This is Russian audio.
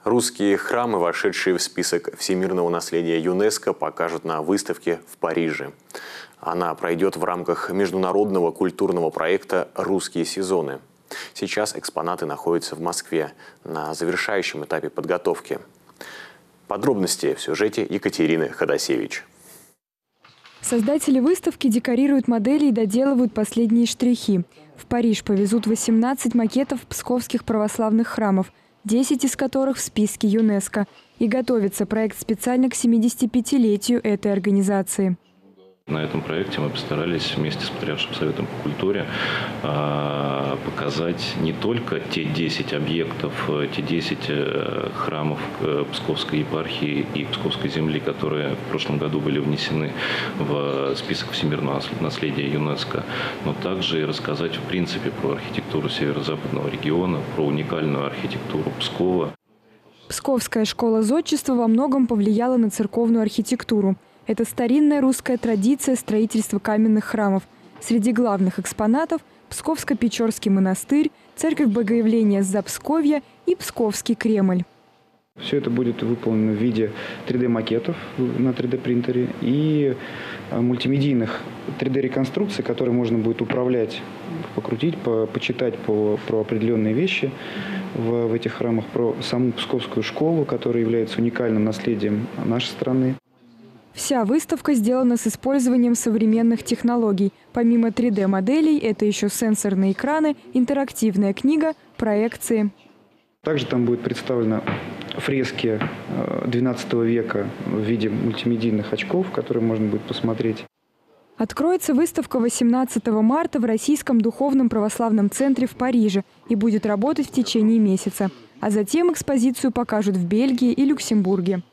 Русские храмы, вошедшие в список всемирного наследия ЮНЕСКО, покажут на выставке в Париже. Она пройдет в рамках международного культурного проекта «Русские сезоны». Сейчас экспонаты находятся в Москве на завершающем этапе подготовки. Подробности в сюжете Екатерины Ходосевич. Создатели выставки декорируют модели и доделывают последние штрихи. В Париж повезут 18 макетов псковских православных храмов, 10 из которых в списке ЮНЕСКО. И готовится проект специально к 75-летию этой организации. На этом проекте мы постарались вместе с Патриаршим советом по культуре показать не только те 10 объектов, те 10 храмов Псковской епархии и Псковской земли, которые в прошлом году были внесены в список всемирного наследия ЮНЕСКо, но также и рассказать в принципе про архитектуру северо-западного региона, про уникальную архитектуру Пскова. Псковская школа зодчества во многом повлияла на церковную архитектуру. Это старинная русская традиция строительства каменных храмов. Среди главных экспонатов – Псковско-Печорский монастырь, церковь Богоявления Запсковья и Псковский Кремль. Все это будет выполнено в виде 3D-макетов на 3D-принтере и мультимедийных 3D-реконструкций, которые можно будет управлять, покрутить, почитать про определенные вещи в этих храмах, про саму Псковскую школу, которая является уникальным наследием нашей страны. Вся выставка сделана с использованием современных технологий. Помимо 3D-моделей, это еще сенсорные экраны, интерактивная книга, проекции. Также там будут представлены фрески XII века в виде мультимедийных очков, которые можно будет посмотреть. Откроется выставка 18 марта в Российском духовном православном центре в Париже и будет работать в течение месяца. А затем экспозицию покажут в Бельгии и Люксембурге.